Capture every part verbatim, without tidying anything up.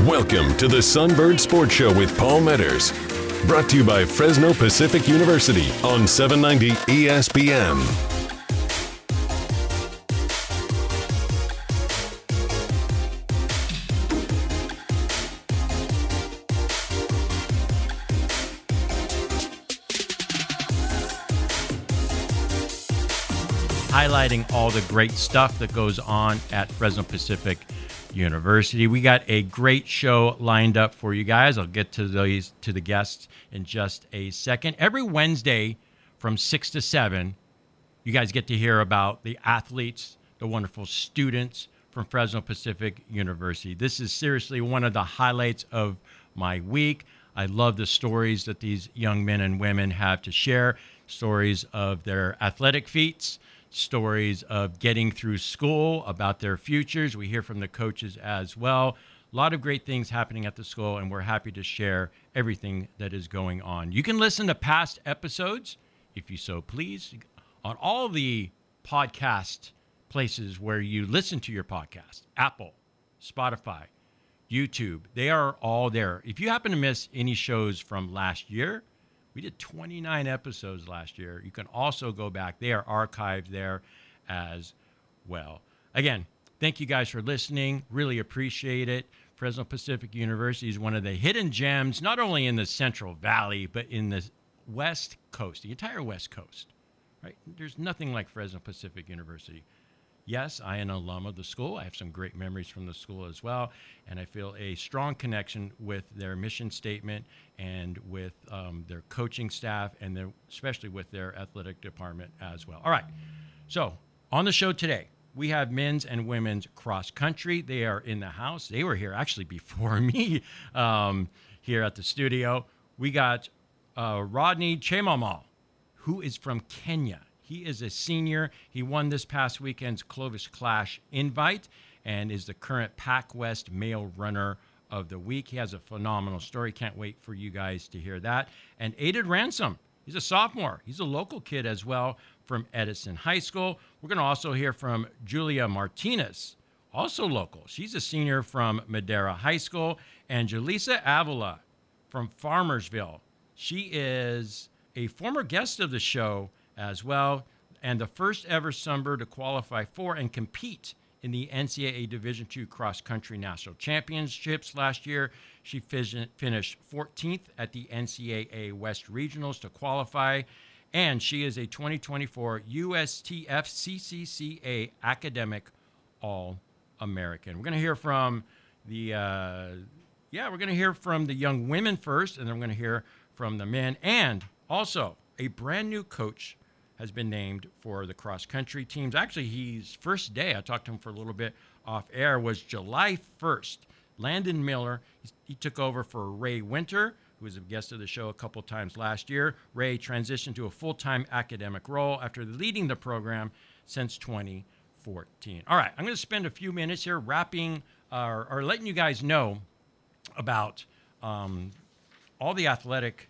Welcome to the Sunbird Sports Show with Paul Metters. Brought to you by Fresno Pacific University on seven ninety E S P N. Highlighting all the great stuff that goes on at Fresno Pacific University. We got a great show lined up for you guys. I'll get to those to the guests in just a second. Every Wednesday from six to seven, you guys get to hear about the athletes, the wonderful students from Fresno Pacific University. This is seriously one of the highlights of my week. I love the stories that these young men and women have to share, stories of their athletic feats, stories of getting through school, about their futures. We hear from the coaches as well. A lot of great things happening at the school, and we're happy to share everything that is going on. You can listen to past episodes, if you so please, on all the podcast places where you listen to your podcast. Apple, Spotify, YouTube. They are all there. If you happen to miss any shows from last year, we did twenty-nine episodes last year. You can also go back. They are archived there as well. Again, thank you guys for listening. Really appreciate it. Fresno Pacific University is one of the hidden gems, not only in the Central Valley, but in the West Coast, the entire West Coast. Right? There's nothing like Fresno Pacific University. Yes, I am an alum of the school. I have some great memories from the school as well, and I feel a strong connection with their mission statement and with um, their coaching staff, and their, especially with their athletic department as well. All right, so on the show today, we have men's and women's cross country. They are in the house. They were here actually before me um, here at the studio. We got uh, Rodney Chemamal, who is from Kenya. He is a senior. He won this past weekend's Clovis Clash invite and is the current Pac West male runner of the week. He has a phenomenal story. Can't wait for you guys to hear that. And Aiden Ransom, he's a sophomore. He's a local kid as well from Edison High School. We're going to also hear from Julia Martinez, also local. She's a senior from Madera High School. And Julissa Avila from Farmersville. She is a former guest of the show as well, and the first ever Sunbird to qualify for and compete in the N C double A Division two Cross Country National Championships last year. She finished fourteenth at the N C double A West Regionals to qualify, and she is a twenty twenty-four U S T F C C C A Academic All-American. We're going to hear from the, uh, yeah, we're going to hear from the young women first, and then we're going to hear from the men, and also a brand new coach has been named for the cross-country teams. Actually, his first day, I talked to him for a little bit off air, was July first. Landon Miller, he took over for Ray Winter, who was a guest of the show a couple times last year. Ray transitioned to a full-time academic role after leading the program since twenty fourteen. All right, I'm going to spend a few minutes here wrapping uh, or letting you guys know about um, all the athletic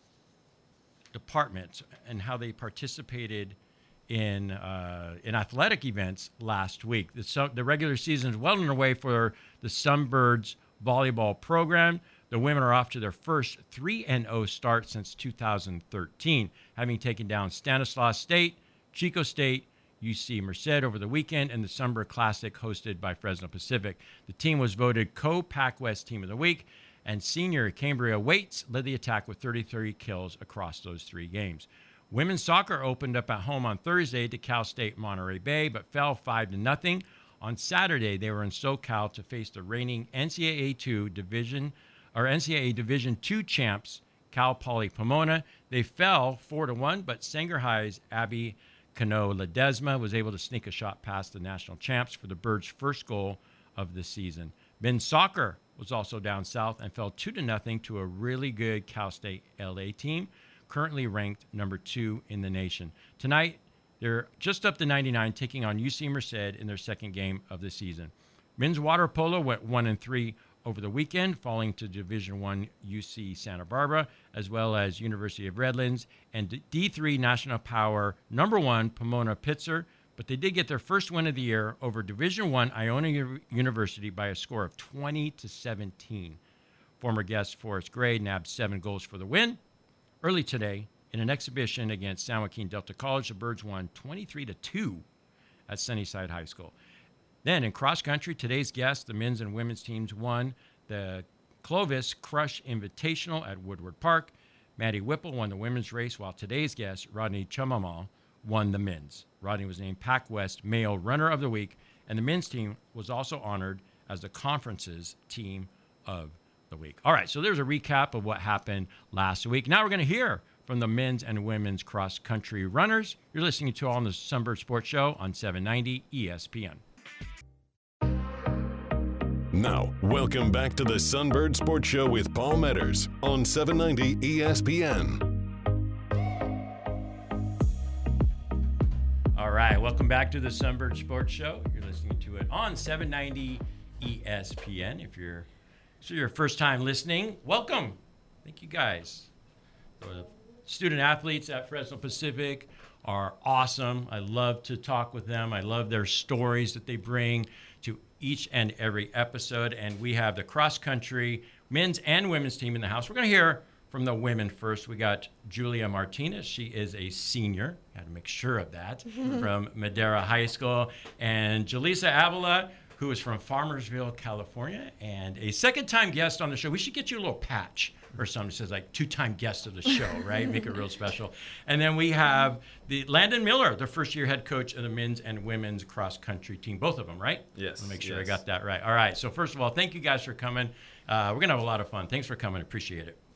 departments and how they participated in uh, in athletic events last week. The, so, the regular season is well underway for the Sunbirds volleyball program. The women are off to their first three and oh start since two thousand thirteen, having taken down Stanislaus State, Chico State, U C Merced over the weekend, and the Sunbird Classic hosted by Fresno Pacific. The team was voted co-Pac West Team of the Week, and senior Cambria Waits led the attack with thirty-three kills across those three games. Women's soccer opened up at home on Thursday to Cal State Monterey Bay, but fell five to nothing. On Saturday, they were in SoCal to face the reigning N C double A two Division or N C double A Division two champs, Cal Poly Pomona. They fell four to one, but Sanger High's Abby Cano Ledesma was able to sneak a shot past the national champs for the Birds' first goal of the season. Men's soccer was also down south and fell two to nothing to a really good Cal State L A team, currently ranked number two in the nation. Tonight, they're just up to ninety-nine, taking on U C Merced in their second game of the season. Men's water polo went one and three over the weekend, falling to Division One U C Santa Barbara, as well as University of Redlands, and D three National Power number one Pomona Pitzer but they did get their first win of the year over Division One Iona U- University by a score of twenty to seventeen. Former guest Forrest Gray nabbed seven goals for the win. Early today, in an exhibition against San Joaquin Delta College, the Birds won twenty-three to two at Sunnyside High School. Then in cross country, today's guests, the men's and women's teams, won the Clovis Crush Invitational at Woodward Park. Maddie Whipple won the women's race, while today's guest, Rodney Chamamal, won the men's. Rodney was named Pac West Male Runner of the Week, and the men's team was also honored as the conference's team of the week. All right, so there's a recap of what happened last week. Now we're going to hear from the men's and women's cross-country runners. You're listening to All on the Sunbird Sports Show on seven ninety E S P N. Now, welcome back to the Sunbird Sports Show with Paul Metters on seven ninety E S P N. All right, welcome back to the Sunbird Sports Show. You're listening to it on seven ninety E S P N. If you're so your first time listening, welcome. Thank you guys. The student athletes at Fresno Pacific are awesome. I love to talk with them. I love their stories that they bring to each and every episode. And we have the cross-country men's and women's team in the house. We're going to hear from the women first. We got Julia Martinez. She is a senior. Got to make sure of that. From Madera High School. And Jaleesa Avila, who is from Farmersville, California, and a second-time guest on the show. We should get you a little patch or something that says like two-time guest of the show, right? Make it real special. And then we have the Landon Miller, the first-year head coach of the men's and women's cross-country team. Both of them, right? Yes. I'll make sure yes. I got that right. All right. So first of all, thank you guys for coming. Uh, we're gonna have a lot of fun. Thanks for coming. Appreciate it.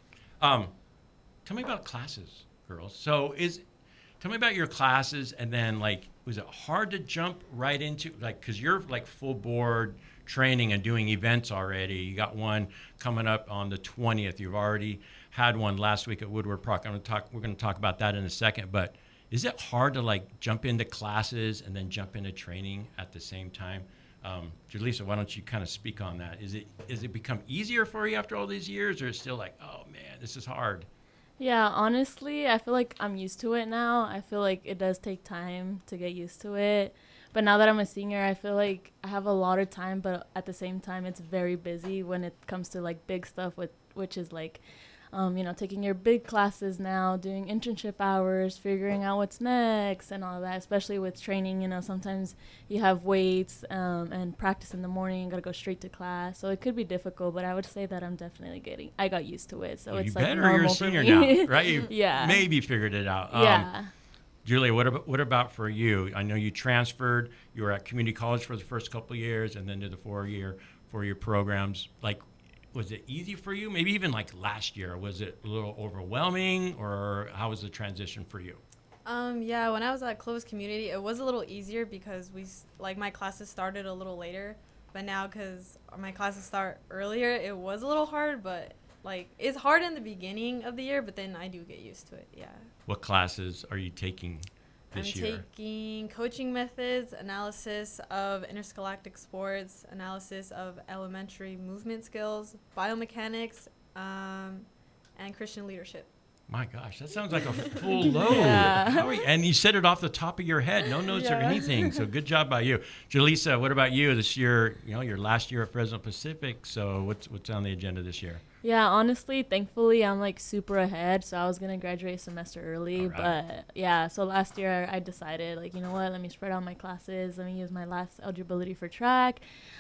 Um, tell me about classes, girls. So is tell me about your classes, and then like, was it hard to jump right into like because you're like full board training and doing events already. You got one coming up on the twentieth. You've already had one last week at Woodward Park. I'm gonna talk. We're gonna talk about that in a second. But is it hard to like jump into classes and then jump into training at the same time? Um, Jaleesa, why don't you kind of speak on that? Is it is it become easier for you after all these years, or is it still like, oh man, this is hard? Yeah, honestly, I feel like I'm used to it now. I feel like it does take time to get used to it. But now that I'm a senior, I feel like I have a lot of time, but at the same time, it's very busy when it comes to like big stuff, with which is like, um, you know, taking your big classes now, doing internship hours, figuring out what's next and all that, especially with training. You know, sometimes you have weights um, and practice in the morning, got to go straight to class. So it could be difficult, but I would say that I'm definitely getting, I got used to it. So well, it's you like better, normal you're a for senior me. now, right? You yeah. maybe figured it out. Um, yeah. Julia, what about, what about for you? I know you transferred, you were at community college for the first couple of years and then did the four-year, four-year programs. Like, was it easy for you? Maybe even like last year, was it a little overwhelming, or how was the transition for you? Um, yeah, when I was at Clovis Community, it was a little easier because we, like, my classes started a little later. But now, because my classes start earlier, it was a little hard, but, like, it's hard in the beginning of the year, but then I do get used to it, yeah. What classes are you taking this I'm year? I'm taking coaching methods, analysis of interscholastic sports, analysis of elementary movement skills, biomechanics, um, and Christian leadership. My gosh, that sounds like a full load. Yeah. How are you? And you said it off the top of your head, no notes or Yeah. anything. So good job by you. Jaleesa, what about you? This year, you know, your last year at Fresno Pacific. So what's what's on the agenda this year? Yeah, honestly, thankfully, I'm like super ahead. So I was going to graduate a semester early. All right. But yeah, so last year I decided, like, you know what, let me spread out my classes. Let me use my last eligibility for track.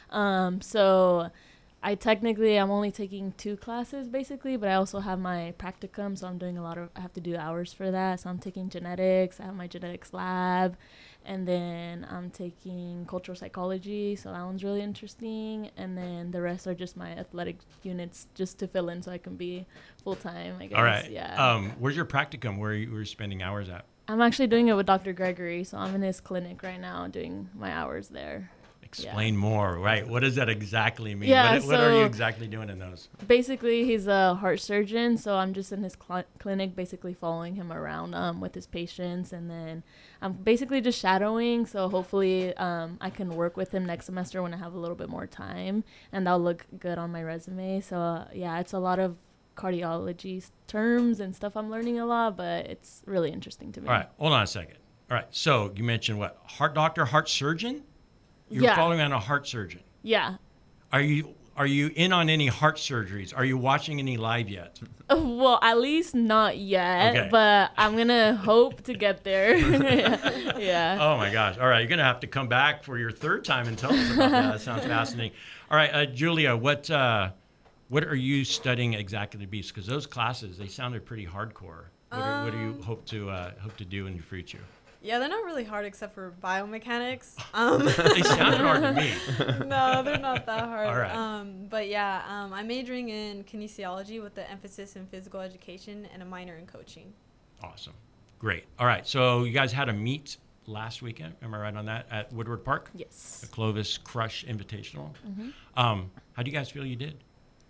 Um, so I technically, I'm only taking two classes basically, but I also have my practicum. So I'm doing a lot of, I have to do hours for that. So I'm taking genetics. I have my genetics lab. And then I'm taking cultural psychology, so that one's really interesting. And then the rest are just my athletic units, just to fill in so I can be full-time, I guess. All right. Yeah. Um, where's your practicum? Where are you, where are you spending hours at? I'm actually doing it with Doctor Gregory, so I'm in his clinic right now doing my hours there. Explain yeah. more, right? What does that exactly mean? Yeah, what, so what are you exactly doing in those? Basically, he's a heart surgeon, so I'm just in his cl- clinic basically following him around um, with his patients, and then I'm basically just shadowing, so hopefully um, I can work with him next semester when I have a little bit more time, and that'll look good on my resume. So, uh, yeah, it's a lot of cardiology terms and stuff I'm learning a lot, but it's really interesting to me. All right, hold on a second. All right. So you mentioned what? Heart doctor, heart surgeon? You're Yeah. following on a heart surgeon. Yeah. Are you are you in on any heart surgeries? Are you watching any live yet? Well, at least not yet, Okay. but I'm gonna hope to get there. yeah. yeah. Oh my gosh. All right. You're going to have to come back for your third time and tell us about that. That sounds fascinating. All right. Uh, Julia, what uh, what are you studying exactly to be? Because those classes, they sounded pretty hardcore. What, do, what do you Um, hope to uh, hope to do in your future? Yeah, they're not really hard except for biomechanics. Um, They sounded hard to me. no, they're not that hard. All right. Um, but yeah, um, I'm majoring in kinesiology with the emphasis in physical education and a minor in coaching. Awesome. Great. All right. So you guys had a meet last weekend. Am I right on that? At Woodward Park? Yes. The Clovis Crush Invitational. Mm-hmm. Um, how do you guys feel you did?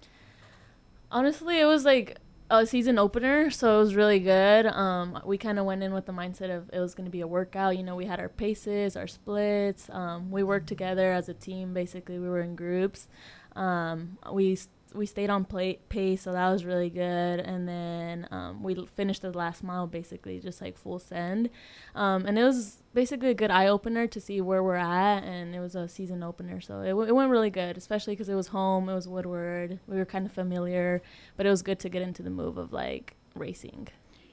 Honestly, it was like a season opener, so it was really good. Um, we kind of went in with the mindset of it was going to be a workout. You know, we had our paces, our splits. Um, we worked together as a team. Basically, we were in groups. Um, we we stayed on play, pace, so that was really good. And then um, we l- finished the last mile, basically just like full send. Um, and it was basically a good eye opener to see where we're at, and it was a season opener, so it, w- it went really good, especially because it was home, it was Woodward, we were kind of familiar, but it was good to get into the move of like racing.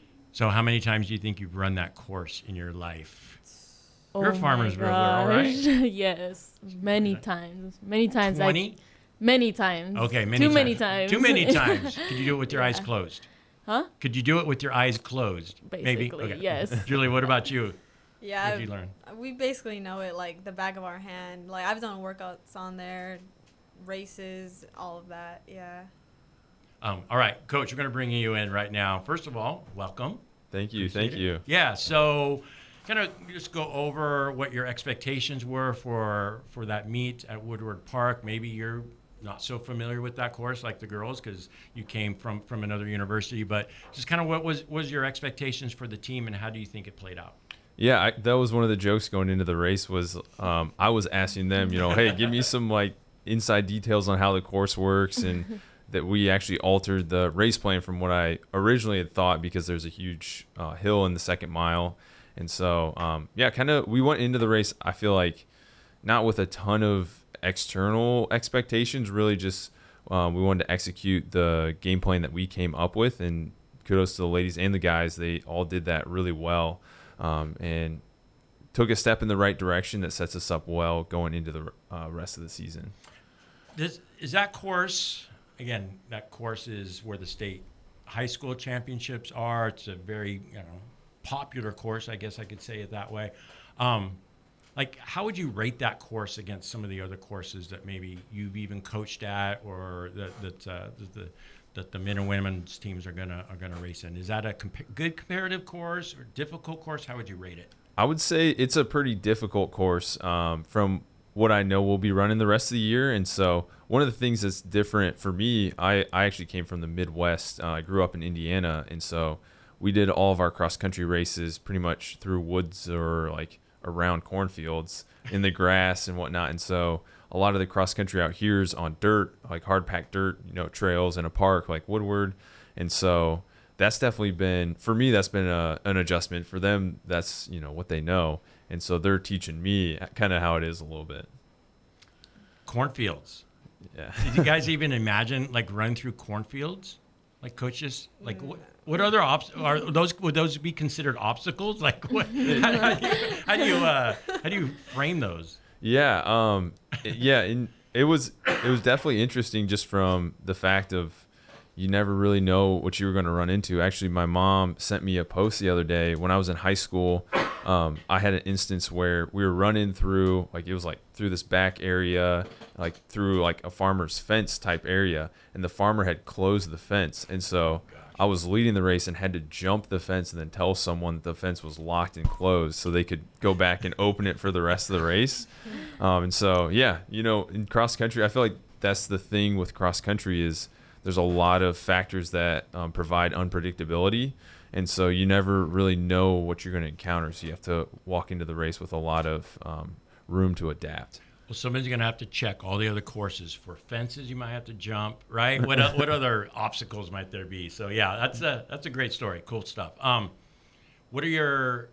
So how many times do you think you've run that course in your life? You're a Oh farmer's my girl, all right? gosh. Yes, many times, many times. I- twenty? Many times. Okay, many Too times. many times. Too many times. Could you do it with your eyes Yeah. closed? Huh? Could you do it with your eyes closed? Maybe. Basically, Okay. yes. Julie, what about you? Yeah, What did you learn? we basically know it like the back of our hand. Like I've done workouts on there, races, all of that. Yeah. Um, all right, Coach, we're going to bring you in right now. First of all, welcome. Thank you. Appreciate Thank it. you. Yeah, so kind of just go over what your expectations were for for that meet at Woodward Park. Maybe you're not so familiar with that course like the girls because you came from, from another university, but just kind of what was, was your expectations for the team and how do you think it played out? Yeah, I, that was one of the jokes going into the race was um, I was asking them, you know, hey, give me some like inside details on how the course works, and that we actually altered the race plan from what I originally had thought because there's a huge uh, hill in the second mile. And so, um, yeah, kind of we went into the race, I feel like, not with a ton of external expectations, really just um, we wanted to execute the game plan that we came up with, and kudos to the ladies and the guys. They all did that really well, um, and took a step in the right direction that sets us up well going into the uh, rest of the season. This, is that course, again, that course is where the state high school championships are. It's a very, you know, popular course, I guess I could say it that way. Um, like, how would you rate that course against some of the other courses that maybe you've even coached at, or that that uh, the that the men and women's teams are gonna are gonna race in? Is that a compa- good comparative course or difficult course? How would you rate it? I would say it's a pretty difficult course um, from what I know we'll be running the rest of the year. And so one of the things that's different for me, I, I actually came from the Midwest. Uh, I grew up in Indiana. And so we did all of our cross-country races pretty much through woods or like around cornfields in the grass and whatnot. And so a lot of the cross-country out here is on dirt, like hard-packed dirt, you know, trails in a park like Woodward. And so that's definitely been, for me, that's been a, an adjustment. For them, that's, you know, what they know. And so they're teaching me kind of how it is a little bit. Cornfields. Yeah. Did you guys even imagine like running through cornfields? Like coaches, like what, what other obs are those? Would those be considered obstacles? Like what? How, how do you how do you, uh, how do you frame those? Yeah. Um, yeah. And it was, it was definitely interesting just from the fact of, you never really know what you were going to run into. Actually, my mom sent me a post the other day when I was in high school. Um, I had an instance where we were running through, like it was like through this back area, like through like a farmer's fence type area, and the farmer had closed the fence. And so I was leading the race and had to jump the fence and then tell someone that the fence was locked and closed so they could go back and open it for the rest of the race. Um, and so, yeah, you know, in cross country, I feel like that's the thing with cross country is there's a lot of factors that um, provide unpredictability. And so you never really know what you're going to encounter. So you have to walk into the race with a lot of um, room to adapt. Well, somebody's going to have to check all the other courses for fences. You might have to jump, right? What o- what other obstacles might there be? So yeah, that's a that's a great story. Cool stuff. Um, what are your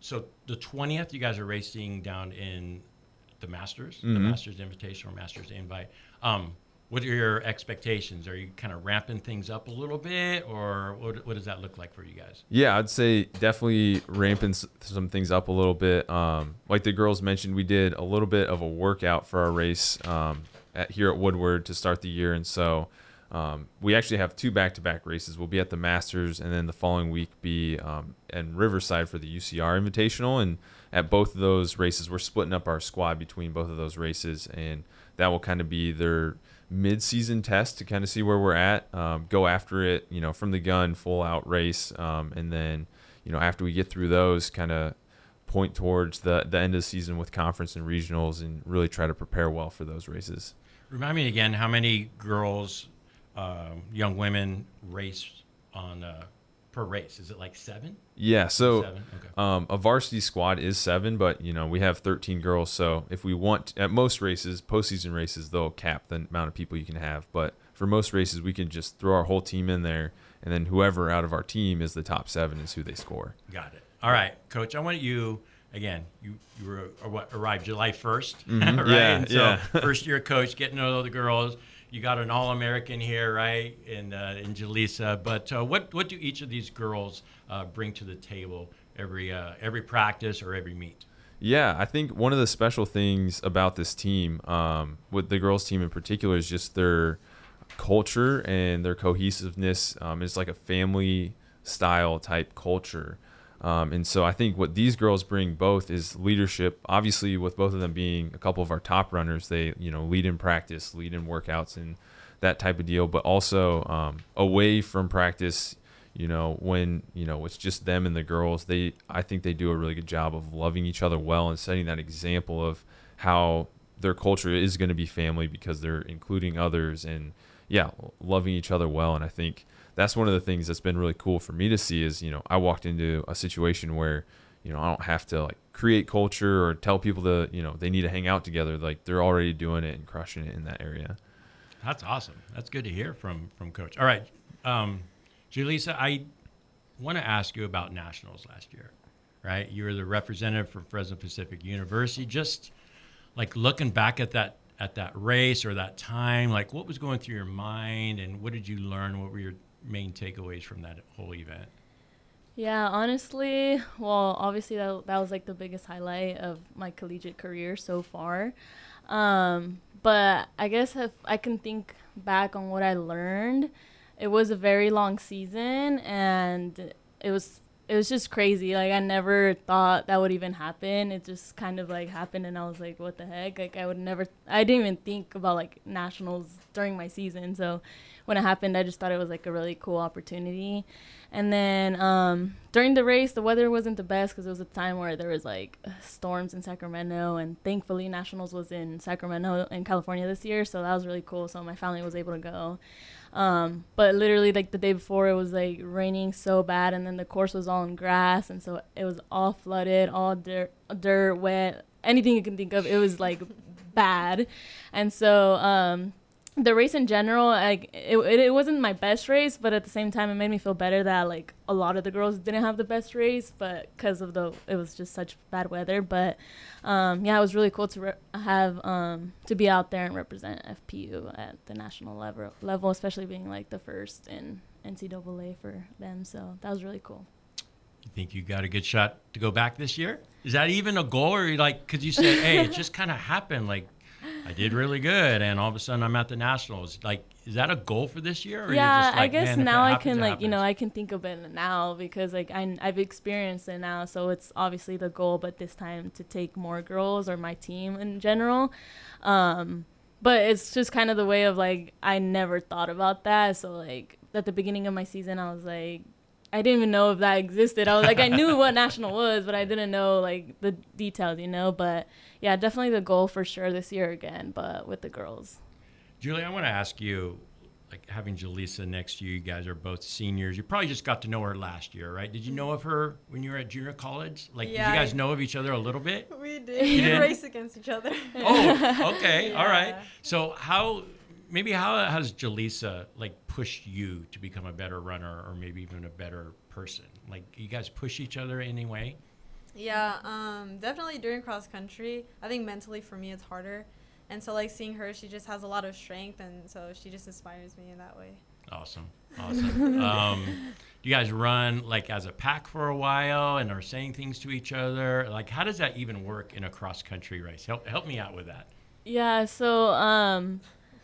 so the twentieth, you guys are racing down in the Masters, Mm-hmm. the Masters Invitation or Masters Invite. Um, what are your expectations? Are you kind of ramping things up a little bit, or what, what does that look like for you guys? Yeah, I'd say definitely ramping s- some things up a little bit. Um, like the girls mentioned, we did a little bit of a workout for our race um, at, here at Woodward to start the year. And so um, we actually have two back-to-back races. We'll be at the Masters, and then the following week be um, in Riverside for the U C R Invitational. And at both of those races, we're splitting up our squad between both of those races. And that will kind of be their mid-season test to kind of see where we're at, um, go after it, you know, from the gun, full out race. Um, and then, you know, after we get through those, kind of point towards the, the end of the season with conference and regionals and really try to prepare well for those races. Remind me again, how many girls, um, young women race on uh, per race? Is it like seven? Yeah. So Seven? Okay. um, a varsity squad is seven, but, you know, we have thirteen girls. So if we want, at most races, postseason races, they'll cap the amount of people you can have. But for most races, we can just throw our whole team in there, and then whoever out of our team is the top seven is who they score. Got it. All right, Coach, I want you, again, you, you were, or what, arrived July first, Mhm. right? Yeah, And so yeah. first year coach, getting to know the girls. You got an All-American here, right, in, uh, in Jaleesa. But uh, what, what do each of these girls uh, bring to the table every, uh, every practice or every meet? Yeah, I think one of the special things about this team, um, with the girls' team in particular, is just their culture and their cohesiveness. Um, it's like a family style type culture. Um, and so I think what these girls bring both is leadership. Obviously, with both of them being a couple of our top runners, they, you know, lead in practice, lead in workouts and that type of deal. But also um, away from practice, you know, when, you know, it's just them and the girls, they, I think they do a really good job of loving each other well and setting that example of how their culture is going to be family because they're including others and, yeah, loving each other well. And I think that's one of the things that's been really cool for me to see is, you know, I walked into a situation where, you know, I don't have to like create culture or tell people to, you know, they need to hang out together. Like they're already doing it and crushing it in that area. That's awesome. That's good to hear from, from Coach. All right, um, Julissa, I want to ask you about nationals last year, right? You were the representative for Fresno Pacific University. Just like looking back at that at that race or that time, like what was going through your mind and what did you learn? What were your main takeaways from that whole event? Yeah, honestly, well, obviously that, that was like the biggest highlight of my collegiate career so far. Um, but I guess if I can think back on what I learned, it was a very long season and it was it was just crazy. Like I never thought that would even happen. It just kind of like happened and I was like, what the heck? Like I would never I didn't even think about like nationals during my season. So when it happened, I just thought it was like a really cool opportunity. And then um, during the race, the weather wasn't the best because it was a time where there was like storms in Sacramento, and thankfully Nationals was in Sacramento in California this year, so that was really cool. So my family was able to go. Um, but literally like the day before, it was like raining so bad, and then the course was all in grass, and so it was all flooded, all dirt, dirt, wet, anything you can think of. It was like bad, and so. Um, The race in general, like it, it, it wasn't my best race, but at the same time, it made me feel better that like a lot of the girls didn't have the best race, but because of the, it was just such bad weather. But um, yeah, it was really cool to re- have um, to be out there and represent F P U at the national level, level, especially being like the first in N C double A for them. So that was really cool. You think you got a good shot to go back this year? Is that even a goal, or like, because you said, hey, it just kind of happened, like. I did really good, and all of a sudden I'm at the Nationals. Like, is that a goal for this year? Or yeah, you're just like, I guess man, if now it I happens, can it like you know happens? I can think of it now because like I I've experienced it now, so it's obviously the goal, but this time to take more girls or my team in general. Um, but it's just kind of the way of like I never thought about that. So like at the beginning of my season, I was like. I didn't even know if that existed. I was like, I knew what national was, but I didn't know like the details, you know. But yeah, definitely the goal for sure this year again, but with the girls. Julie, I want to ask you, like having Julissa next to you, you guys are both seniors. You probably just got to know her last year, right? Did you know of her when you were at junior college? Like, Yeah, did you guys I- know of each other a little bit? We did. You We did? race against each other. Oh, okay, all right. Yeah. So how, maybe how has Julissa like pushed you to become a better runner or maybe even a better person? Like, you guys push each other in any way? Yeah, um, definitely during cross country. I think mentally for me it's harder, and so like seeing her, she just has a lot of strength, and so she just inspires me in that way. Awesome, awesome. um, do you guys run like as a pack for a while and are saying things to each other? Like, how does that even work in a cross country race? Help help me out with that. Yeah, so um,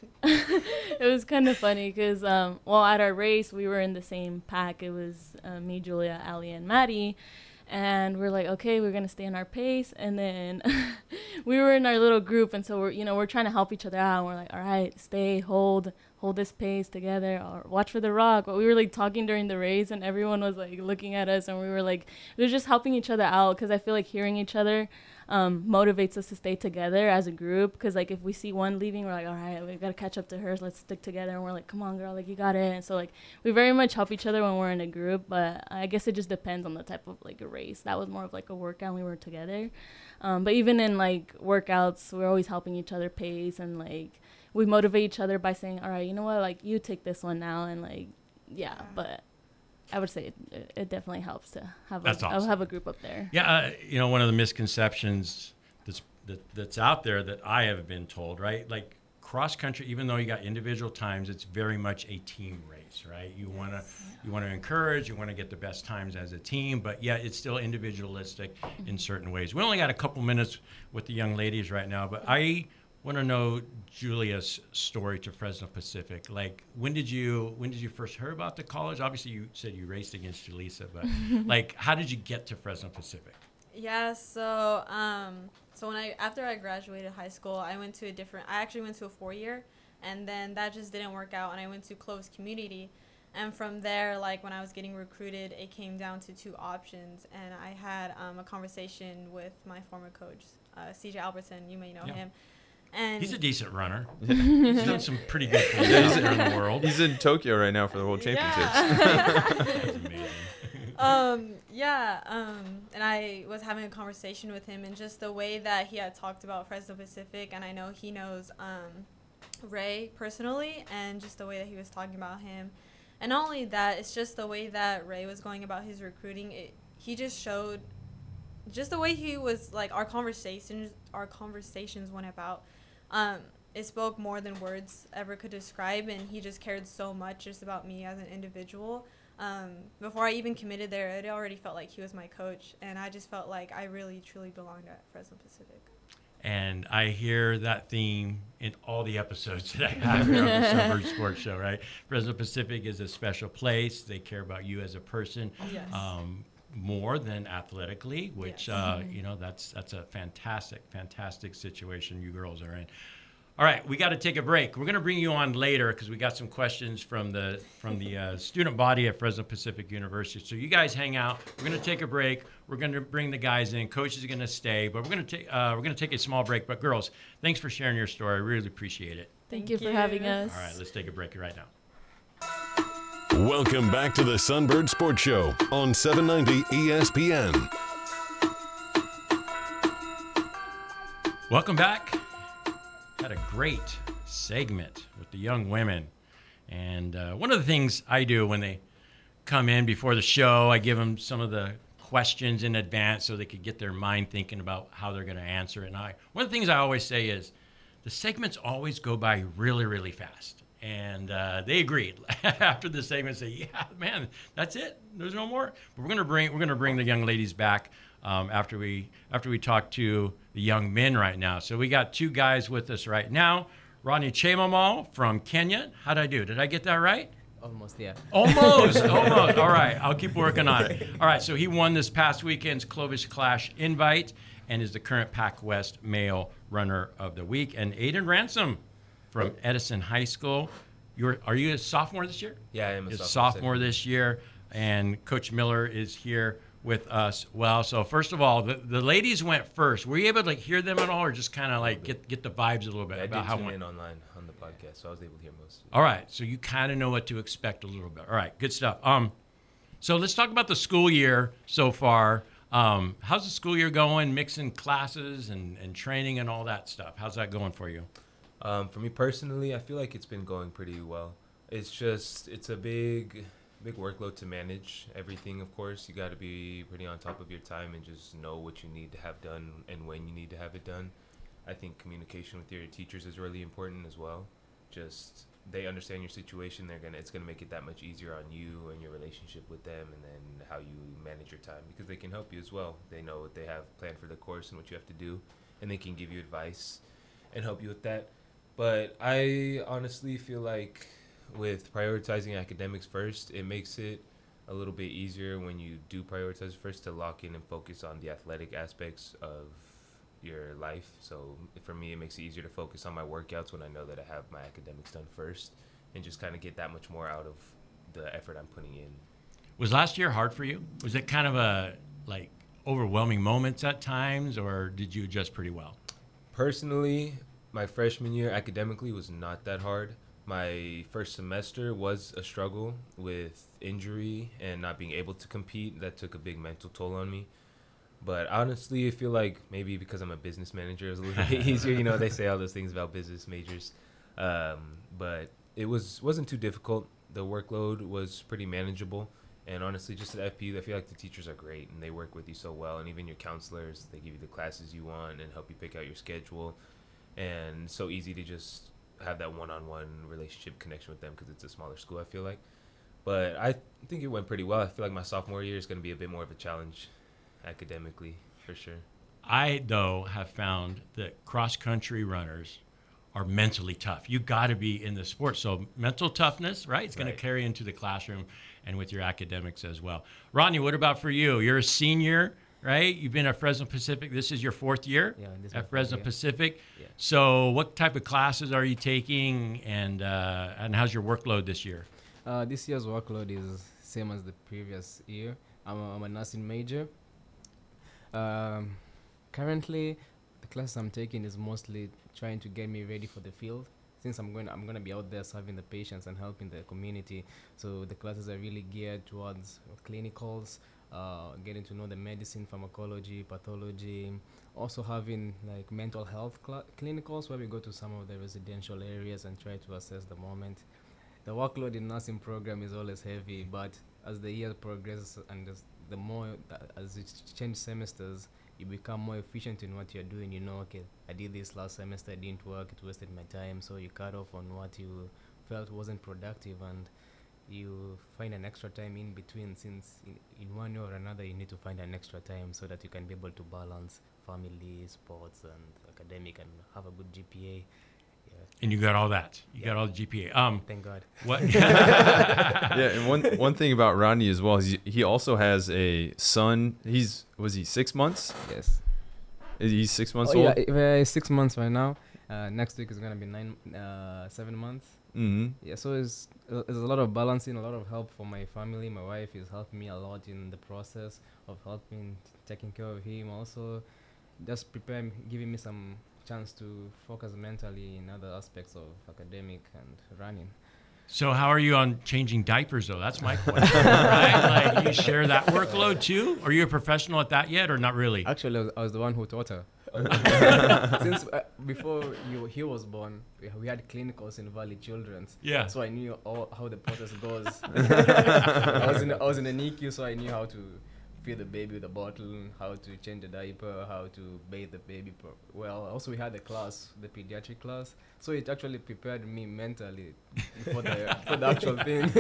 it was kind of funny because, um, well, at our race, we were in the same pack. It was uh, me, Julia, Ali, and Maddie. And we're like, okay, we're going to stay in our pace. And then we were in our little group. And so we're, you know, we're trying to help each other out. And we're like, all right, stay, hold, hold this pace together, or watch for the rock. But we were like talking during the race and everyone was like looking at us. And we were like, we were just helping each other out because I feel like hearing each other um, motivates us to stay together as a group. Because like if we see one leaving, we're like, all right, we got to catch up to her. So let's stick together. And we're like, come on, girl, like you got it. And so like we very much help each other when we're in a group. But I guess it just depends on the type of like a race. That was more of like a workout. We were together. Um, but even in like workouts, we're always helping each other pace, and like we motivate each other by saying, all right, you know what, like you take this one now. And like, yeah, but I would say it, it definitely helps to have That's a, awesome. have a group up there. Yeah, uh, you know, one of the misconceptions that's that, that's out there that I have been told, right? Like cross country, even though you got individual times, it's very much a team race, right? You want to you want to encourage, you want to get the best times as a team, but yeah, it's still individualistic in certain ways. We only got a couple minutes with the young ladies right now, but I want to know Julia's story to Fresno Pacific. Like, when did you when did you first hear about the college? Obviously, you said you raced against Julissa, but like, how did you get to Fresno Pacific? Yeah, so um, so when I after I graduated high school, I went to a different. I actually went to a four year, and then that just didn't work out, and I went to Clovis Community, and from there, like when I was getting recruited, it came down to two options, and I had um, a conversation with my former coach, uh, C J Albertson. You may know Yeah. him. And He's a decent runner. He's done some pretty good things out there in the world. He's in Tokyo right now for the World Championships. Yeah. That's amazing. um, yeah, um, and I was having a conversation with him, and just the way that he had talked about Fresno Pacific, and I know he knows um, Ray personally, and just the way that he was talking about him. And not only that, it's just the way that Ray was going about his recruiting. It, he just showed, just the way he was, like, our conversations, our conversations went about. Um, it spoke more than words ever could describe, and he just cared so much just about me as an individual. Um, before I even committed there, it already felt like he was my coach, and I just felt like I really, truly belonged at Fresno Pacific. And I hear that theme in all the episodes that I have here on the Sunbird Sports Show, right? Fresno Pacific is a special place. They care about you as a person. Yes. Um, more than athletically, which, Yes. uh, you know, that's that's a fantastic, fantastic situation you girls are in. All right, we got to take a break. We're going to bring you on later because we got some questions from the from the uh, student body at Fresno Pacific University. So you guys hang out. We're going to take a break. We're going to bring the guys in. Coach is going to stay, but we're going to take uh, we're going to take a small break. But girls, thanks for sharing your story. I really appreciate it. Thank, Thank you for you. having us. All right, let's take a break right now. Welcome back to the Sunbird Sports Show on seven ninety E S P N. Welcome back. Had a great segment with the young women. And uh, one of the things I do when they come in before the show, I give them some of the questions in advance so they could get their mind thinking about how they're going to answer it. And I, one of the things I always say is the segments always go by really, really fast. And uh, they agreed after the segment. Say, yeah, man, that's it. There's no more. But we're gonna bring we're gonna bring the young ladies back um, after we after we talk to the young men right now. So we got two guys with us right now. Rodney Chemamal from Kenya. How'd I do? Did I get that right? Almost, yeah. Almost, almost. All right, I'll keep working on it. All right, so he won this past weekend's Clovis Clash invite and is the current Pac West Male Runner of the Week. And Aiden Ransom from Edison High School. You're, are you a sophomore this year? Yeah, I am a You're sophomore. sophomore this year, and Coach Miller is here with us. Well, so first of all, the, the ladies went first. Were you able to hear them at all, or just kind of like get get the vibes a little bit Yeah, I about did how it tune went? in online on the podcast, so I was able to hear most. All right, so you kind of know what to expect a little bit. All right, good stuff. Um, so let's talk about the school year so far. Um, how's the school year going? Mixing classes and, and training and all that stuff. How's that going for you? Um, for me personally, I feel like it's been going pretty well. It's just, it's a big, big workload to manage everything. Of course, you got to be pretty on top of your time and just know what you need to have done and when you need to have it done. I think communication with your teachers is really important as well. Just they understand your situation. They're gonna it's gonna make it that much easier on you and your relationship with them, and then how you manage your time, because they can help you as well. They know what they have planned for the course and what you have to do, and they can give you advice and help you with that. But I honestly feel like with prioritizing academics first, it makes it a little bit easier when you do prioritize first to lock in and focus on the athletic aspects of your life. So for me, it makes it easier to focus on my workouts when I know that I have my academics done first, and just kind of get that much more out of the effort I'm putting in. Was last year hard for you? Was it kind of a like overwhelming moments at times, or did you adjust pretty well? Personally, my freshman year academically was not that hard. My first semester was a struggle with injury and not being able to compete. That took a big mental toll on me. But honestly, I feel like maybe because I'm a business manager, it was a little bit easier. You know, they say all those things about business majors. Um, but it was, wasn't too difficult. The workload was pretty manageable. And honestly, just at F P U, I feel like the teachers are great and they work with you so well. And even your counselors, they give you the classes you want and help you pick out your schedule. And so easy to just have that one-on-one relationship connection with them because it's a smaller school, I feel like. But I think it went pretty well. I feel like my sophomore year is going to be a bit more of a challenge academically, for sure. I, though, have found that cross-country runners are mentally tough. You got to be in the sport. So mental toughness, right? It's going Right. to carry into the classroom and with your academics as well. Rodney, what about for you? You're a senior, right? You've been at Fresno Pacific. This is your fourth year Yeah, this is my at fourth Fresno year. Pacific. Yeah. So what type of classes are you taking, and uh, and how's your workload this year? Uh, this year's workload is same as the previous year. I'm a, I'm a nursing major. Um, currently, the class I'm taking is mostly trying to get me ready for the field. Since I'm going, I'm going to be out there serving the patients and helping the community. So the classes are really geared towards clinicals, uh, getting to know the medicine, pharmacology, pathology. Also having like mental health cl- clinicals where we go to some of the residential areas and try to assess the moment. The workload in nursing program is always heavy, but as the year progresses and as the more th- as you ch- change semesters, you become more efficient in what you're doing. You know, okay, I did this last semester, it didn't work, it wasted my time, so you cut off on what you felt wasn't productive, and you find an extra time in between, since in, in one way or another you need to find an extra time so that you can be able to balance family, sports, and academic, and have a good G P A. Yeah, And you got all that. You Yeah. got all the G P A. Um, thank God. what? Yeah, and one one thing about Rodney as well is he, he also has a son. He's was he six months? Yes. Is he six months Oh, old? yeah, uh, six months right now. Uh, next week is gonna be nine, uh, seven months. Mm-hmm. Yeah, so it's uh, there's a lot of balancing, a lot of help for my family. My wife is helping me a lot in the process of helping taking care of him. Also, just prepare, me, giving me some chance to focus mentally in other aspects of academic and running. So how are you on changing diapers, though? That's my question, right? Like, you share that workload, too? Are you a professional at that yet, or not really? Actually, I was, I was the one who taught her. Since uh, before you, he was born, we, we had clinicals in Valley Children's. Yeah. So I knew all, how the process goes. I was in I was in the N I C U, so I knew how to feed the baby with a bottle, how to change the diaper, how to bathe the baby. Pro- well, also we had the class, the pediatric class, so it actually prepared me mentally for the for the actual thing.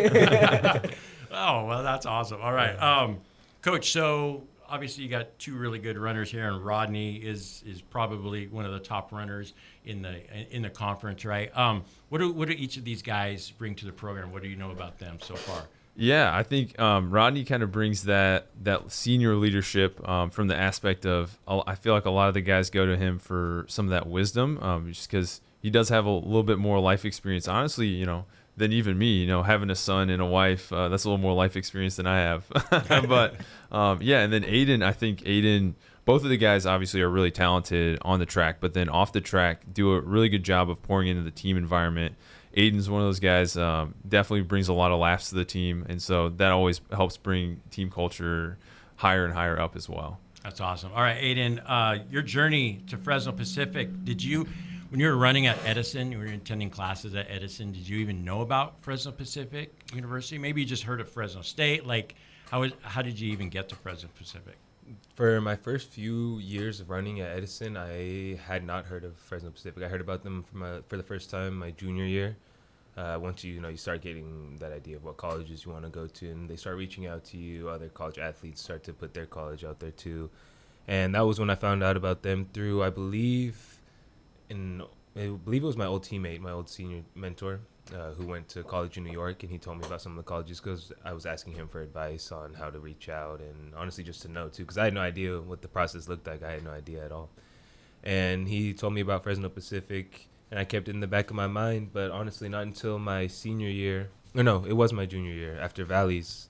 Oh, well, that's awesome. All right. Um, Coach, so obviously you got two really good runners here, and Rodney is is probably one of the top runners in the in the conference, right? Um, what do what do each of these guys bring to the program? What do you know about them so far? Yeah, I think um, Rodney kind of brings that that senior leadership um, from the aspect of I feel like a lot of the guys go to him for some of that wisdom, um, just because he does have a little bit more life experience. Honestly, you know, than even me. You know, having a son and a wife, uh, that's a little more life experience than I have. But um, yeah, and then Aiden, I think Aiden, both of the guys obviously are really talented on the track, but then off the track do a really good job of pouring into the team environment. Aiden's one of those guys, um, definitely brings a lot of laughs to the team, and so that always helps bring team culture higher and higher up as well. That's awesome. All right, Aiden, uh, your journey to Fresno Pacific, did you when you were running at Edison, you were attending classes at Edison, did you even know about Fresno Pacific University? Maybe you just heard of Fresno State. Like, how, is, how did you even get to Fresno Pacific? For my first few years of running at Edison, I had not heard of Fresno Pacific. I heard about them for, my, for the first time my junior year. Uh, once you, you know, you start getting that idea of what colleges you want to go to, and they start reaching out to you. Other college athletes start to put their college out there too. And that was when I found out about them through, I believe, in I believe it was my old teammate, my old senior mentor, uh, who went to college in New York, and he told me about some of the colleges because I was asking him for advice on how to reach out and honestly just to know too, because I had no idea what the process looked like. I had no idea at all. And he told me about Fresno Pacific, and I kept it in the back of my mind, but honestly not until my senior year, or no, it was my junior year, after Valley's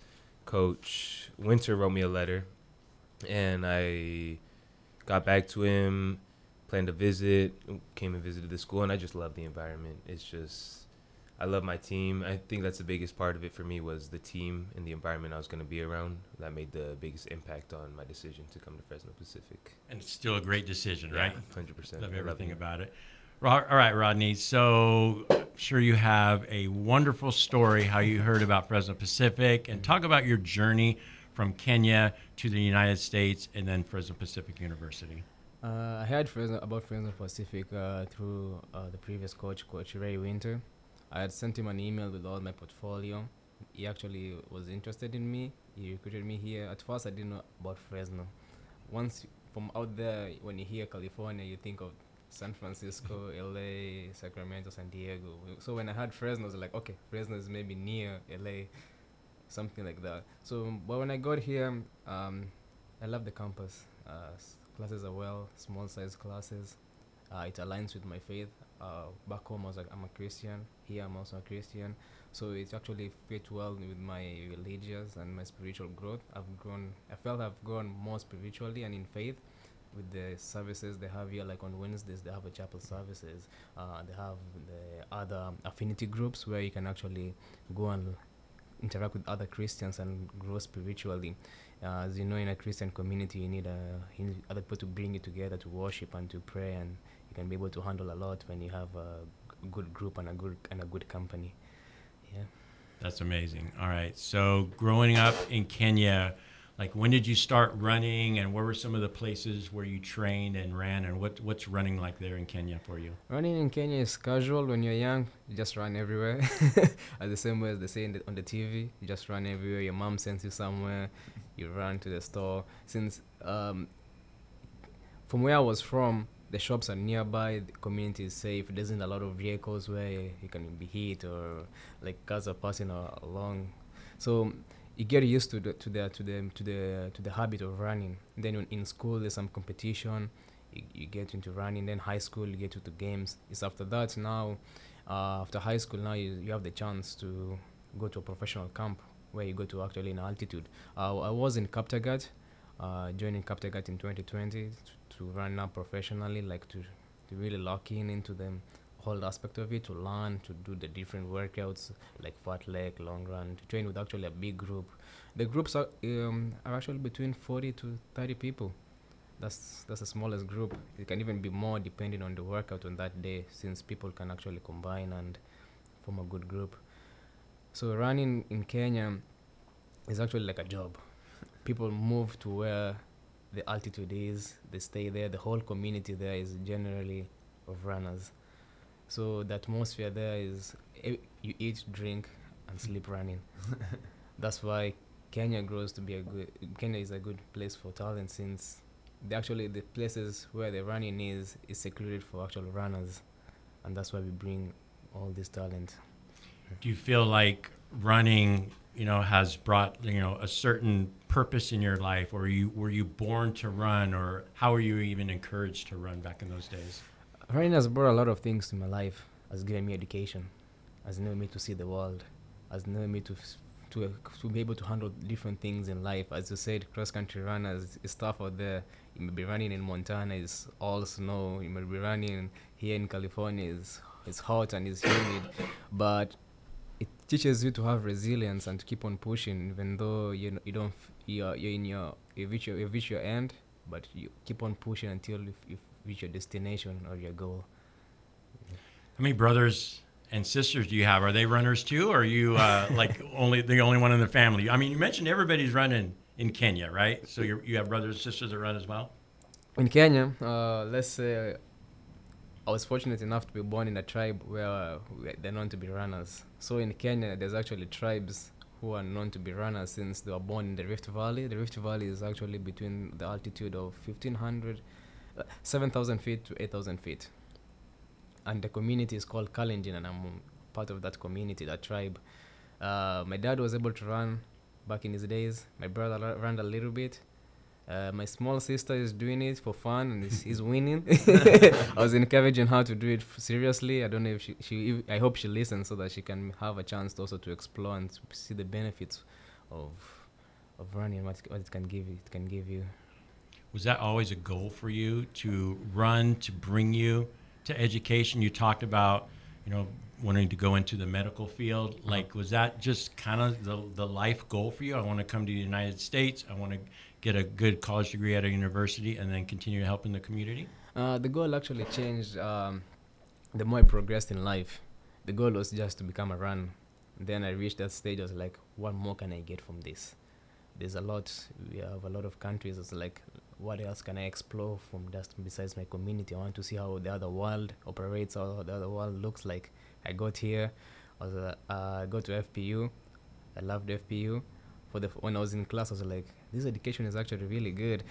coach Winter wrote me a letter, and I got back to him, planned a visit, came and visited the school, and I just love the environment. It's just, I love my team. I think that's the biggest part of it for me was the team and the environment I was going to be around. That made the biggest impact on my decision to come to Fresno Pacific. And it's still a great decision, right? one hundred percent. Love I everything it. about it. Ro- All right, Rodney. So I'm sure you have a wonderful story how you heard about Fresno Pacific, and talk about your journey from Kenya to the United States and then Fresno Pacific University. Uh, I heard Fresno, about Fresno Pacific uh, through uh, the previous coach, Coach Ray Winter. I had sent him an email with all my portfolio. He actually was interested in me. He recruited me here. At first, I didn't know about Fresno. Once you- from out there, when you hear California, you think of San Francisco, L A, Sacramento, San Diego. So when I heard Fresno, I was like, okay, Fresno is maybe near L A, something like that. So, but when I got here, um, I love the campus. Uh, s- classes are well, small size classes. Uh, it aligns with my faith. Uh, back home, I was like, I'm a Christian. Here, I'm also a Christian. So it actually fit well with my religious and my spiritual growth. I've grown. I felt I've grown more spiritually and in faith with the services they have here. Like on Wednesdays, they have a chapel services. Uh, they have the other affinity groups where you can actually go and interact with other Christians and grow spiritually. Uh, as you know, in a Christian community, you need, uh, you need other people to bring you together to worship and to pray, and you can be able to handle a lot when you have a g- good group and a good and a good company. Yeah. That's amazing. All right. So growing up in Kenya, like when did you start running, and what were some of the places where you trained and ran, and what what's running like there in Kenya for you? Running in Kenya is casual. When you're young, you just run everywhere. As the same way as they say in the, on the T V, you just run everywhere. Your mom sends you somewhere, you run to the store. Since um, from where I was from, the shops are nearby, the community is safe. There isn't a lot of vehicles where you can be hit or like cars are passing a- along. So you get used to the to the to the to the to the habit of running. Then when in school there's some competition, you, you get into running. Then high school you get into games. It's after that now, uh, after high school now you you have the chance to go to a professional camp where you go to actually in altitude. Uh, I was in Kaptagat, uh, joining Kaptagat in twenty twenty to, to run now professionally, like to to really lock in into the whole aspect of it, to learn to do the different workouts like fat leg, long run, to train with actually a big group. The groups are um, are actually between forty to thirty people. That's that's the smallest group. It can even be more depending on the workout on that day, since people can actually combine and form a good group. So running in Kenya is actually like a job. People move to where the altitude is, they stay there. The whole community there is generally of runners. So the atmosphere there is e- you eat, drink, and sleep running. That's why Kenya grows to be a good. Kenya is a good place for talent, since they actually the places where the running is is secluded for actual runners, and that's why we bring all this talent. Do you feel like running, you know, has brought, you know, a certain purpose in your life, or you were you born to run, or how were you even encouraged to run back in those days? Running has brought a lot of things to my life. Has given me education, has enabled me to see the world, has enabled me to f- to uh, to be able to handle different things in life. As you said, cross country runners is tough out there. You may be running in Montana, it's all snow. You may be running here in California, it's it's hot and it's humid, but it teaches you to have resilience and to keep on pushing, even though you know, you don't f- you're, you're in your you reach your you reach your end, but you keep on pushing until you, f- you reach your destination or your goal. How many brothers and sisters do you have? Are they runners too, or are you uh, like only the only one in the family? I mean, you mentioned everybody's running in Kenya, right? So you you have brothers and sisters that run as well? In Kenya, uh, let's say I was fortunate enough to be born in a tribe where uh, we- they're known to be runners. So in Kenya, there's actually tribes who are known to be runners since they were born in the Rift Valley. The Rift Valley is actually between the altitude of fifteen hundred, uh, seven thousand feet to eight thousand feet. And the community is called Kalenjin, and I'm part of that community, that tribe. Uh, my dad was able to run back in his days. My brother la- ran a little bit. Uh, my small sister is doing it for fun, and is, is winning. I was encouraging her to do it f- seriously. I don't know if she, she if, I hope she listens so that she can have a chance to also to explore and to see the benefits of of running, what, what it can give you. It can give you. Was that always a goal for you to run, to bring you to education? You talked about, you know, wanting to go into the medical field. Like, was that just kind of the, the life goal for you? I want to come to the United States. I want to get a good college degree at a university and then continue to help in the community? Uh, the goal actually changed um, the more I progressed in life. The goal was just to become a runner. Then I reached that stage. I was like, what more can I get from this? There's a lot. We have a lot of countries. It's like, what else can I explore from just besides my community? I want to see how the other world operates, how the other world looks like. I got here. I was uh, uh, got to F P U. I loved F P U. For the f- when I was in class, I was like, this education is actually really good.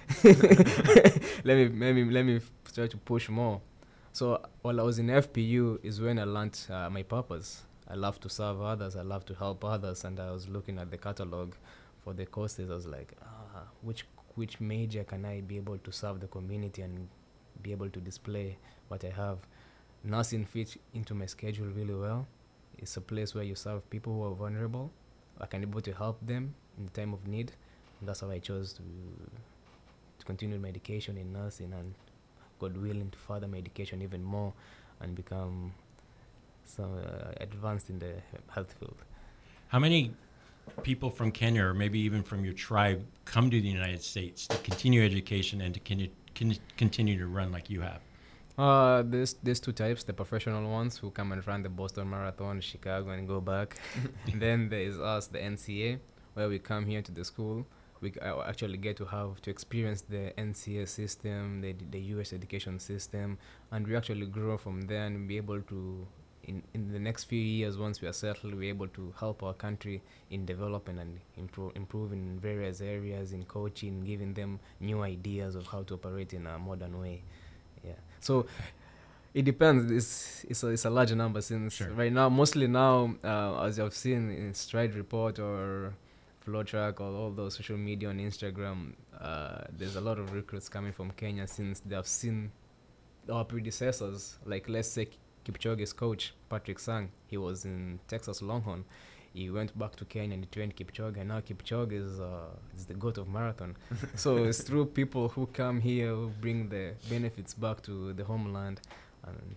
let me let me let me f- try to push more. So while I was in F P U is when I learned uh, my purpose. I love to serve others. I love to help others. And I was looking at the catalog for the courses. I was like, ah, which which major can I be able to serve the community and be able to display what I have? Nursing fits into my schedule really well. It's a place where you serve people who are vulnerable. I can be able to help them in the time of need. And that's how I chose to to continue my education in nursing, and God willing to further my education even more and become some uh, advanced in the health field. How many people from Kenya, or maybe even from your tribe, come to the United States to continue education and to con- con- continue to run like you have? Uh, there's there's two types: the professional ones who come and run the Boston Marathon, Chicago, and go back. Then there is us, the N C A, where we come here to the school. We c- uh, actually get to have to experience the N C A system, the the U S education system, and we actually grow from there and be able to, in in the next few years, once we are settled, we're able to help our country in developing and improve improve in various areas, in coaching, giving them new ideas of how to operate in a modern way. Yeah. So it depends. It's it's a, it's a large number since Sure. right now, mostly now, uh, as I've seen in Stride Report or Flow Track or all those social media on Instagram, uh, there's a lot of recruits coming from Kenya since they have seen our predecessors. Like, let's say Kipchoge's coach, Patrick Sang, he was in Texas Longhorn. He went back to Kenya and he trained Kipchoge, and now Kipchoge is, uh, is the goat of marathon. So it's through people who come here who bring the benefits back to the homeland, and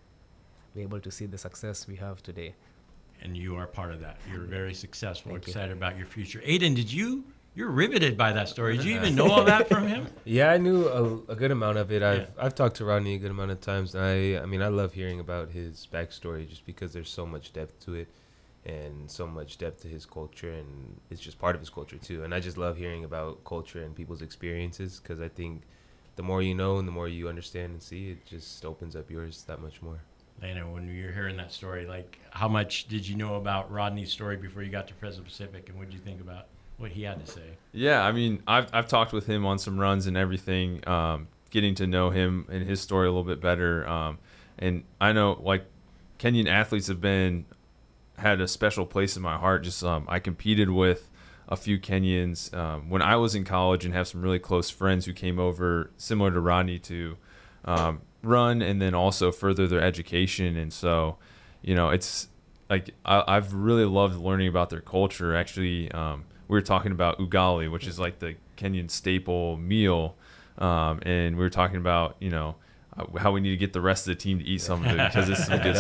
we're able to see the success we have today. And you are part of that. You're very successful, Thank you. excited about your future. Aiden, did you, you're riveted by that story. Did you even know all that from him? Yeah, I knew a, a good amount of it. I've Yeah. I've talked to Rodney a good amount of times. And I I mean, I love hearing about his backstory just because there's so much depth to it and so much depth to his culture, and it's just part of his culture too. And I just love hearing about culture and people's experiences, because I think the more you know and the more you understand and see, it just opens up yours that much more. Lana, when you're hearing that story, like, how much did you know about Rodney's story before you got to Fresno Pacific, and what did you think about what he had to say? Yeah, I mean, I've I've talked with him on some runs and everything, um, getting to know him and his story a little bit better. Um, and I know, like, Kenyan athletes have been had a special place in my heart. Just um, I competed with a few Kenyans um, when I was in college, and have some really close friends who came over, similar to Rodney, to um, run and then also further their education. And so, you know, it's like I, I've really loved learning about their culture. Actually, um, we were talking about ugali, which is like the Kenyan staple meal, um, and we were talking about, you know, uh, how we need to get the rest of the team to eat some of it because it's some good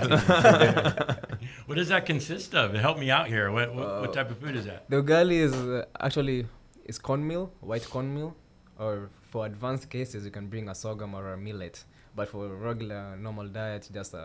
stuff. What does that consist of? Help me out here. What what, what type of food is that? The ugali is uh, actually is cornmeal, white cornmeal, or for advanced cases you can bring a sorghum or a millet. But for regular normal diet, just a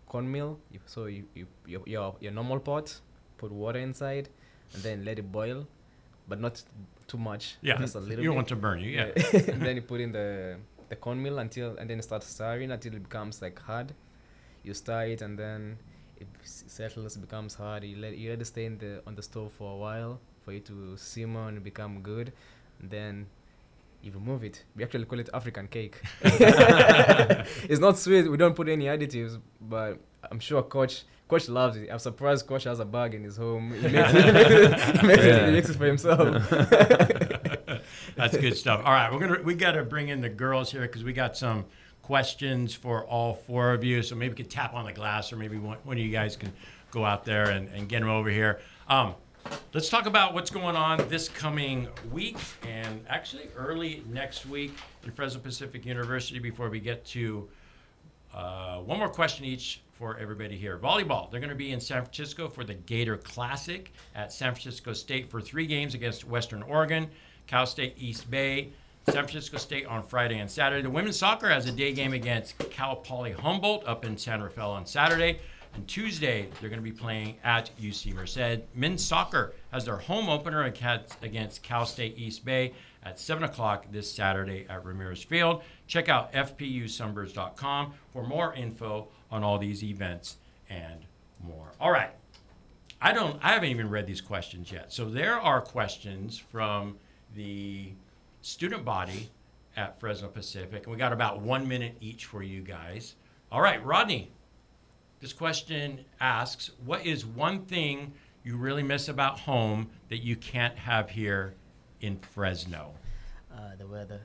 cornmeal. You, so you, you your, your your normal pot, put water inside, and then let it boil, but not too much. Yeah, just a little you don't bit. want to burn you. Yeah. And then you put in the the cornmeal until, and then you start stirring until it becomes like hard. You stir it, and then it s- settles, becomes hard. You let you let it stay in the on the stove for a while for it to simmer and become good. And then you remove it. We actually call it African cake. It's not sweet. We don't put any additives, but I'm sure Coach Coach loves it. I'm surprised Coach has a bag in his home. He makes it, he makes it, he makes it, he makes it for himself. That's good stuff. All right, we're gonna we got to bring in the girls here because we got some questions for all four of you. So maybe we could tap on the glass, or maybe one, one of you guys can go out there and, and get them over here. Um, let's talk about what's going on this coming week and actually early next week in Fresno Pacific University. Before we get to uh, one more question each for everybody here. Volleyball, they're going to be in San Francisco for the Gator Classic at San Francisco State for three games against Western Oregon, Cal State East Bay, San Francisco State on Friday and Saturday. The women's soccer has a day game against Cal Poly Humboldt up in San Rafael on Saturday. And Tuesday, they're going to be playing at U C Merced. Men's soccer has their home opener against Cal State East Bay at seven o'clock this Saturday at Ramirez Field. Check out f p u sunbirds dot com for more info on all these events and more. All right. I don't. I haven't even read these questions yet. So there are questions from the student body at Fresno Pacific, and we got about one minute each for you guys. All right, Rodney. This question asks, what is one thing you really miss about home that you can't have here in Fresno? Uh, the weather.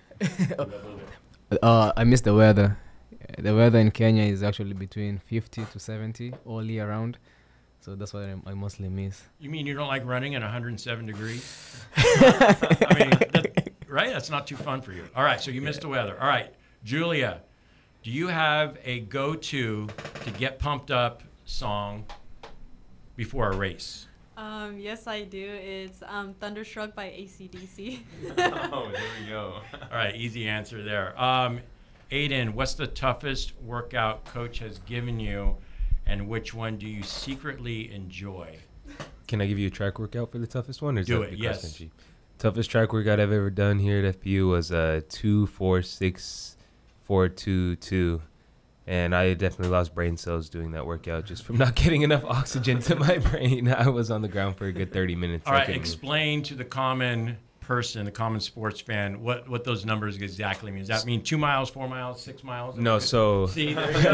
uh, I miss the weather. The weather in Kenya is actually between fifty to seventy all year round. So that's what I, I mostly miss. You mean you don't like running at one hundred seven degrees? I mean, that, right? That's not too fun for you. All right, so you missed the weather. All right, Julia, do you have a go-to to get pumped up song before a race? Um, yes, I do. It's um, Thunderstruck by A C D C. Oh, there we go. All right, easy answer there. Um, Aiden, what's the toughest workout coach has given you, and which one do you secretly enjoy? Can I give you a track workout for the toughest one? Or is Do that it, the yes. cross country? Toughest track workout I've ever done here at F P U was uh, two, four, six, four, two, two. And I definitely lost brain cells doing that workout just from not getting enough oxygen to my brain. I was on the ground for a good thirty minutes. All I right, couldn't move. explain to the common person, the common sports fan, what, what those numbers exactly mean. Does that mean two miles, four miles, six miles? No, so See, there you go.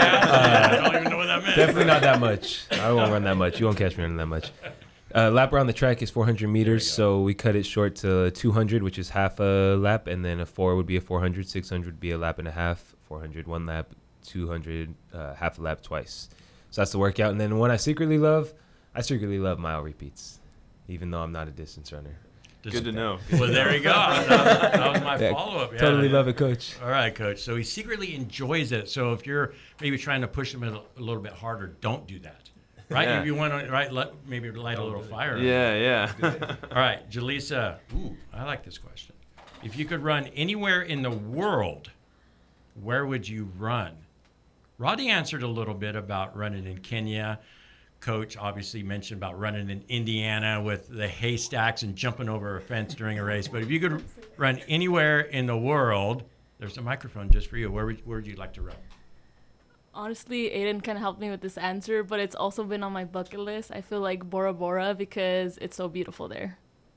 I don't even know what that meant. definitely not that much. I won't run that much. You won't catch me running that much. Uh, lap around the track is four hundred meters, so we cut it short to two hundred, which is half a lap, and then a four would be a four hundred, six hundred would be a lap and a half, four hundred one lap, two hundred uh, half a lap twice. So that's the workout. And then one I secretly love, I secretly love mile repeats, even though I'm not a distance runner. Just- Good to know. Well, there you go. That was, that was my Yeah, follow-up. Yeah. Totally love it, Coach. All right, Coach. So he secretly enjoys it. So if you're maybe trying to push him a little, a little bit harder, don't do that. Right? Yeah. If you want to, right, let, maybe light a little fire. Yeah, yeah. All right, Jaleesa. Ooh, I like this question. If you could run anywhere in the world, where would you run? Rodney answered a little bit about running in Kenya. Coach obviously mentioned about running in Indiana with the haystacks and jumping over a fence during a race. But if you could run anywhere in the world, there's a microphone just for you. Where would, where would you like to run? Honestly, Aiden kind of helped me with this answer, but it's also been on my bucket list. I feel like Bora Bora because it's so beautiful there.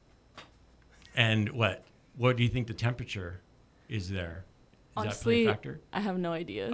And what? What do you think the temperature is there? Is Honestly, that a factor? I have no idea.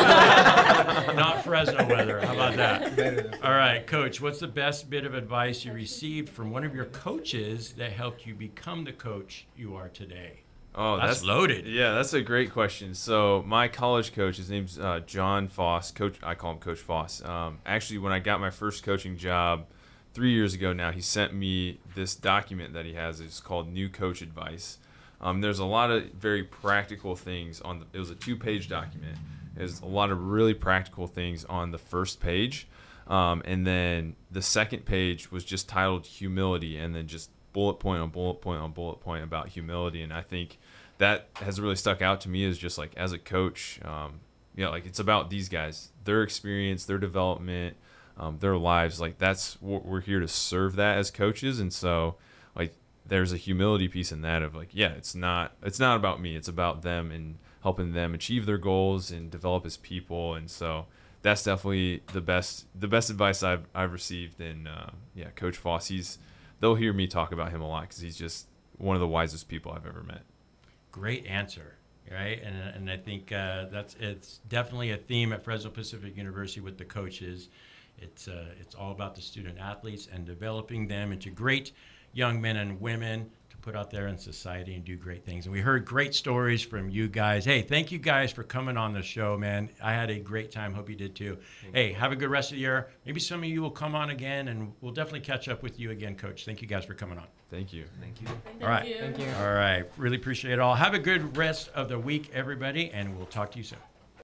Not Fresno weather. How about that? All right, Coach, what's the best bit of advice you received from one of your coaches that helped you become the coach you are today? Oh, That's loaded. Yeah, that's a great question. So my college coach, his name's uh, John Foss. Coach, I call him Coach Foss. Um, actually, when I got my first coaching job three years ago now, he sent me this document that he has. It's called New Coach Advice. Um, there's a lot of very practical things on the. It was a two-page document. There's a lot of really practical things on the first page, um, and then the second page was just titled Humility, and then just bullet point on bullet point on bullet point about humility. And I think that has really stuck out to me as just like as a coach, um, you know, like it's about these guys, their experience, their development, um, their lives. Like that's what we're here to serve that as coaches. And so like there's a humility piece in that of like, yeah, it's not it's not about me. It's about them and helping them achieve their goals and develop as people. And so that's definitely the best the best advice I've I've received. And uh, yeah, Coach Foss, he's they'll hear me talk about him a lot because he's just one of the wisest people I've ever met. Great answer, right? And and I think uh, that's it's definitely a theme at Fresno Pacific University with the coaches. It's uh, it's all about the student athletes and developing them into great young men and women to put out there in society and do great things. And we heard great stories from you guys. Hey, thank you guys for coming on the show, man. I had a great time. Hope you did too. Thank hey, you. Have a good rest of the year. Maybe some of you will come on again, and we'll definitely catch up with you again, Coach. Thank you guys for coming on. Thank you. Thank you. Thank All right. you. Thank you. All right. Really appreciate it all. Have a good rest of the week, everybody, and we'll talk to you soon.